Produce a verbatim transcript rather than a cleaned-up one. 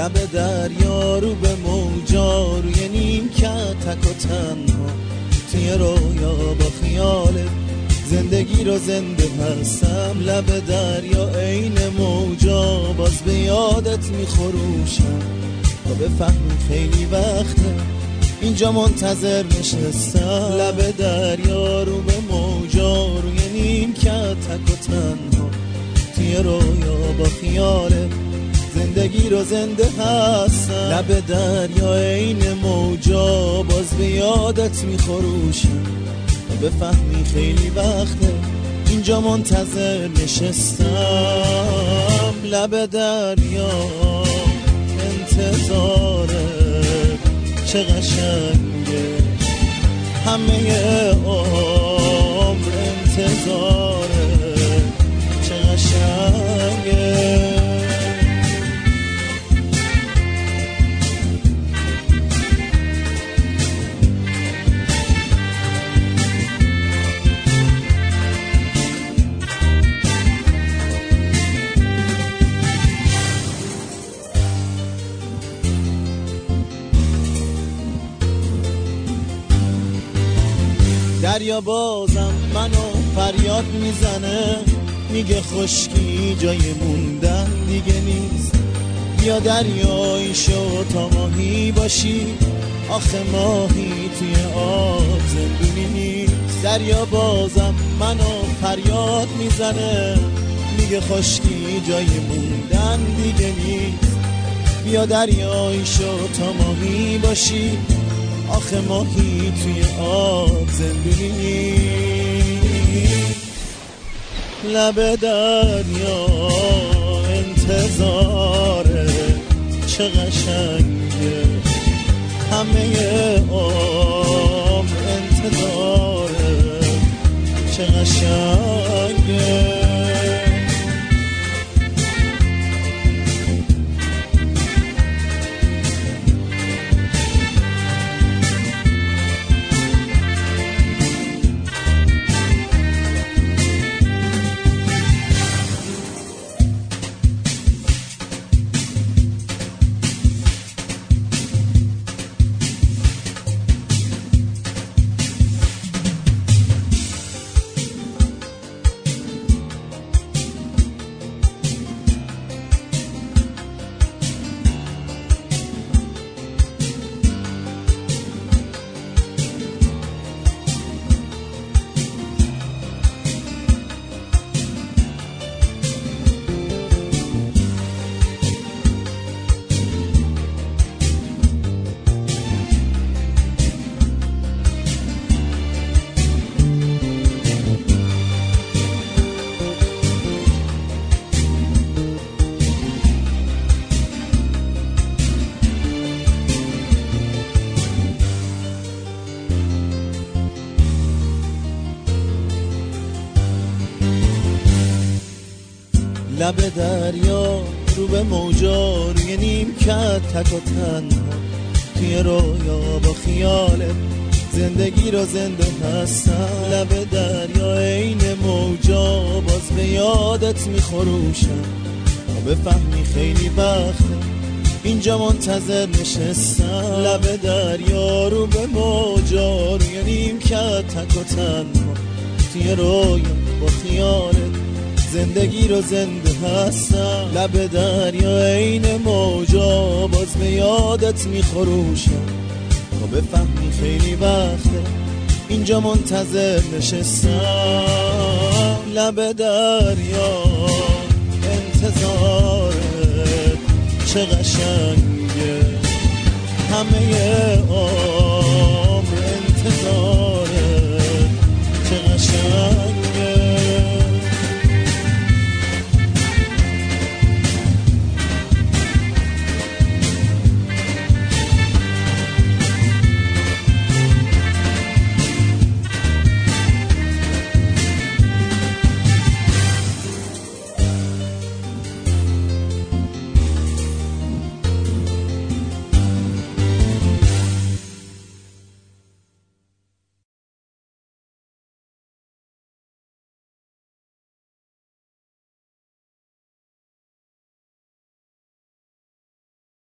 لب دریا رو به موجا روی نیمکت تک و تنها توی رویا با خیالت زندگی رو زنده هستم. لب دریا عین موجا باز به یادت میخروشم تا بفهمی خیلی وقته اینجا منتظر نشستم. لب دریا رو به موجا روی نیمکت تک و تنها توی رویا با خیالت زندگی رو زنده هستم. لب دریا عین موجا باز به یادت میخروشم تا بفهمی خیلی وقته اینجا منتظر نشستم. لب دریا انتظاره چه قشنگه همه عمر انتظاره چه قشنگه. دریا بازم منو فریاد میزنه میگه خشکی جای موندن دیگه نیست. بیا دریایی شو تا ماهی باشی آخه ماهی توی آب زندونی نیست. دریا بازم منو فریاد میزنه میگه خشکی جای موندن دیگه نیست. بیا دریایی شو تا ماهی باشی آخه ماهی توی آب زندونی نیست. لب دریا انتظاره چه قشنگه همه عمر انتظاره چه قشنگه. لب دریا رو به موجا روی نیمکت تک و تنها توی رویا با خیالت زندگی رو زنده هستم. لب دریا عین موجا باز به یادت میخروشم تا بفهمی خیلی وقته اینجا منتظر نشستم. لب دریا رو به موجا روی نیمکت تک و تنها توی رویا با خیالت زندگی رو زنده هستم. لب دریا عین موجا باز به یادت میخروشم تا بفهمی خیلی وقته اینجا منتظر نشستم. لب دریا انتظاره، چه قشنگه همه عمر انتظاره، چه قشنگه. لب دریا انتظاره، چه قشنگه همه عمر انتظاره، چه قشنگه. لب دریا انتظاره، چه قشنگه همه عمر انتظاره، چه قشنگه. لب دریا انتظاره، چه قشنگه همه عمر انتظاره، چه قشنگه. لب دریا انتظاره، چه قشنگه همه عمر انتظاره، چه قشنگه.